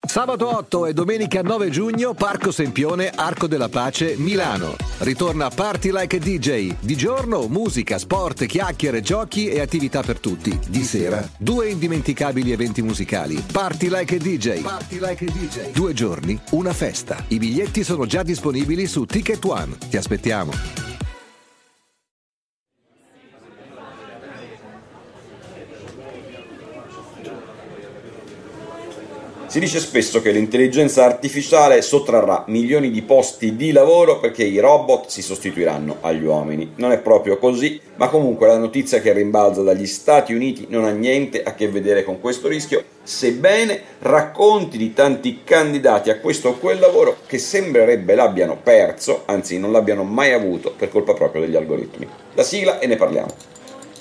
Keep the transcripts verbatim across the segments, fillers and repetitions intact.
Sabato otto e domenica nove giugno, Parco Sempione, Arco della Pace, Milano. Ritorna Party Like a D J. Di giorno, musica, sport, chiacchiere, giochi e attività per tutti. Di sera, due indimenticabili eventi musicali. Party Like a D J. Party Like a D J. Due giorni, una festa. I biglietti sono già disponibili su Ticket One. Ti aspettiamo. Si dice spesso che l'intelligenza artificiale sottrarrà milioni di posti di lavoro perché i robot si sostituiranno agli uomini. Non è proprio così, ma comunque la notizia che rimbalza dagli Stati Uniti non ha niente a che vedere con questo rischio, sebbene racconti di tanti candidati a questo o quel lavoro che sembrerebbe l'abbiano perso, anzi non l'abbiano mai avuto per colpa proprio degli algoritmi. La sigla e ne parliamo.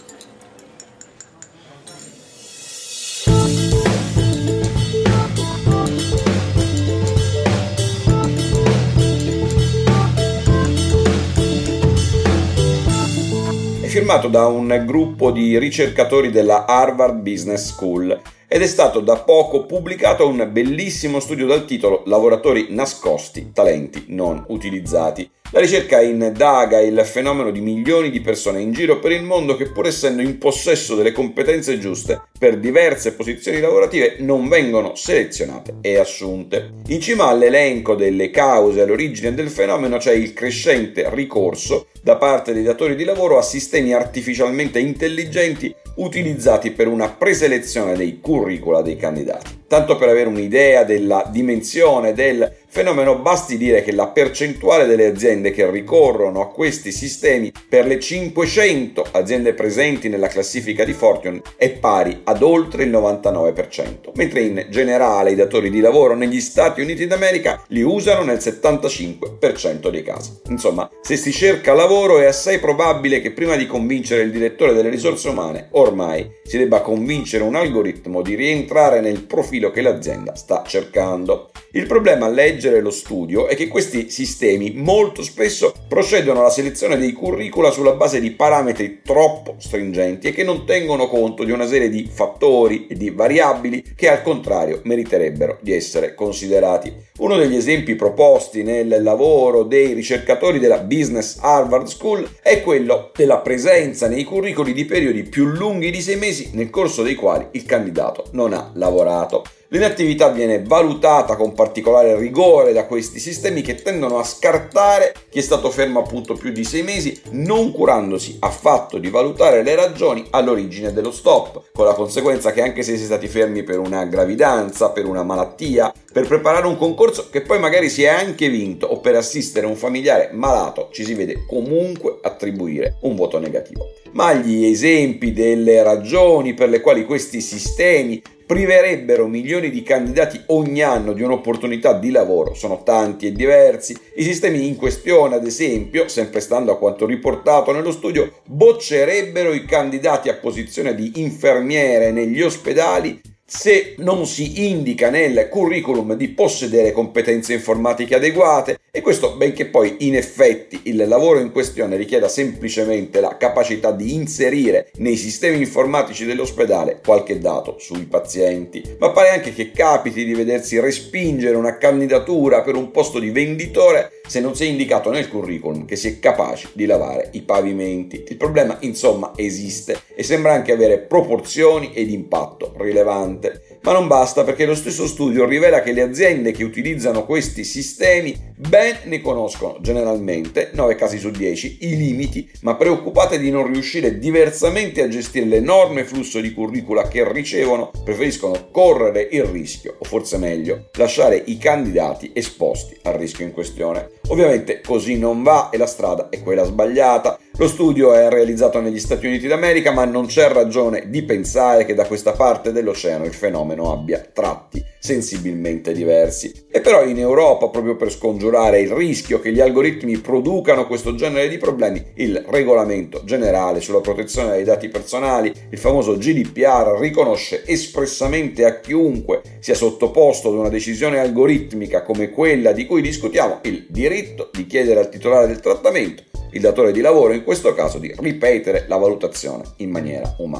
Firmato da un gruppo di ricercatori della Harvard Business School ed è stato da poco pubblicato un bellissimo studio dal titolo Lavoratori nascosti, talenti non utilizzati. La ricerca indaga il fenomeno di milioni di persone in giro per il mondo che, pur essendo in possesso delle competenze giuste per diverse posizioni lavorative, non vengono selezionate e assunte. In cima all'elenco delle cause all'origine del fenomeno c'è il crescente ricorso da parte dei datori di lavoro a sistemi artificialmente intelligenti utilizzati per una preselezione dei curricula dei candidati. Tanto per avere un'idea della dimensione del fenomeno, basti dire che la percentuale delle aziende che ricorrono a questi sistemi per le cinquecento aziende presenti nella classifica di Fortune è pari ad oltre il novantanove per cento, mentre in generale i datori di lavoro negli Stati Uniti d'America li usano nel settantacinque per cento dei casi. Insomma, se si cerca lavoro è assai probabile che prima di convincere il direttore delle risorse umane, ormai si debba convincere un algoritmo di rientrare nel profilo che l'azienda sta cercando. Il problema a leggere lo studio è che questi sistemi molto spesso procedono alla selezione dei curricula sulla base di parametri troppo stringenti e che non tengono conto di una serie di fattori e di variabili che al contrario meriterebbero di essere considerati. Uno degli esempi proposti nel lavoro dei ricercatori della Business Harvard School è quello della presenza nei curricoli di periodi più lunghi di sei mesi nel corso dei quali il candidato non ha lavorato. L'inattività viene valutata con particolare rigore da questi sistemi che tendono a scartare chi è stato fermo appunto più di sei mesi, non curandosi affatto di valutare le ragioni all'origine dello stop, con la conseguenza che anche se si è stati fermi per una gravidanza, per una malattia, per preparare un concorso che poi magari si è anche vinto o per assistere un familiare malato, ci si vede comunque attribuire un voto negativo. Ma gli esempi delle ragioni per le quali questi sistemi priverebbero milioni di candidati ogni anno di un'opportunità di lavoro sono tanti e diversi. I sistemi in questione, ad esempio, sempre stando a quanto riportato nello studio, boccerebbero i candidati a posizione di infermiere negli ospedali se non si indica nel curriculum di possedere competenze informatiche adeguate, e questo benché poi in effetti il lavoro in questione richieda semplicemente la capacità di inserire nei sistemi informatici dell'ospedale qualche dato sui pazienti. Ma pare anche che capiti di vedersi respingere una candidatura per un posto di venditore se non si è indicato nel curriculum che si è capaci di lavare i pavimenti. Il problema insomma esiste e sembra anche avere proporzioni ed impatto rilevante. Ma non basta, perché lo stesso studio rivela che le aziende che utilizzano questi sistemi ben ne conoscono generalmente, nove casi su dieci, i limiti, ma preoccupate di non riuscire diversamente a gestire l'enorme flusso di curricula che ricevono, preferiscono correre il rischio, o forse meglio, lasciare i candidati esposti al rischio in questione. Ovviamente così non va e la strada è quella sbagliata. Lo studio è realizzato negli Stati Uniti d'America, ma non c'è ragione di pensare che da questa parte dell'oceano il fenomeno abbia tratti sensibilmente diversi. E però in Europa, proprio per scongiurare il rischio che gli algoritmi producano questo genere di problemi, il regolamento generale sulla protezione dei dati personali, il famoso G D P R, riconosce espressamente a chiunque sia sottoposto ad una decisione algoritmica come quella di cui discutiamo il diritto di chiedere al titolare del trattamento, il datore di lavoro in questo caso, di ripetere la valutazione in maniera umana.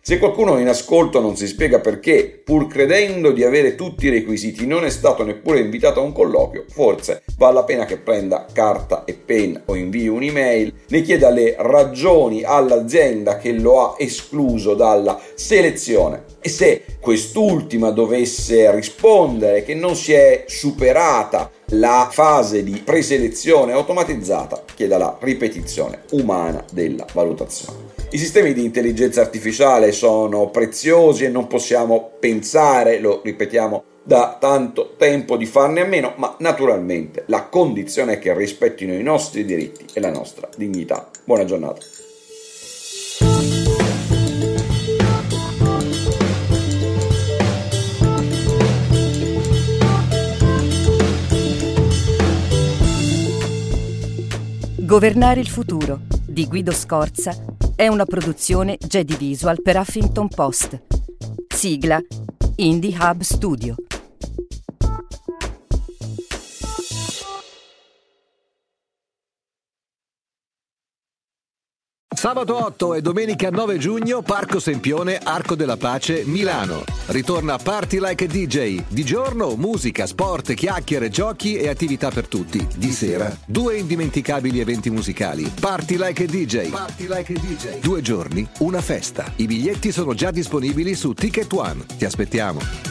Se qualcuno in ascolto non si spiega perché, pur credendo di avere tutti i requisiti, non è stato neppure invitato a un colloquio, forse vale la pena che prenda carta e penna o invii un'email, ne chieda le ragioni all'azienda che lo ha escluso dalla selezione e se quest'ultima dovesse rispondere che non si è superata la fase di preselezione automatizzata, chieda la ripetizione umana della valutazione. I sistemi di intelligenza artificiale sono preziosi e non possiamo pensare, lo ripetiamo da tanto tempo, di farne a meno, ma naturalmente la condizione è che rispettino i nostri diritti e la nostra dignità. Buona giornata. Governare il futuro di Guido Scorza è una produzione Jedi Visual per Huffington Post. Sigla Indie Hub Studio. Sabato otto e domenica nove giugno, Parco Sempione, Arco della Pace, Milano. Ritorna Party Like a D J. Di giorno, musica, sport, chiacchiere, giochi e attività per tutti. Di sera, due indimenticabili eventi musicali. Party Like a D J. Party Like a D J. Due giorni, una festa. I biglietti sono già disponibili su Ticket One. Ti aspettiamo.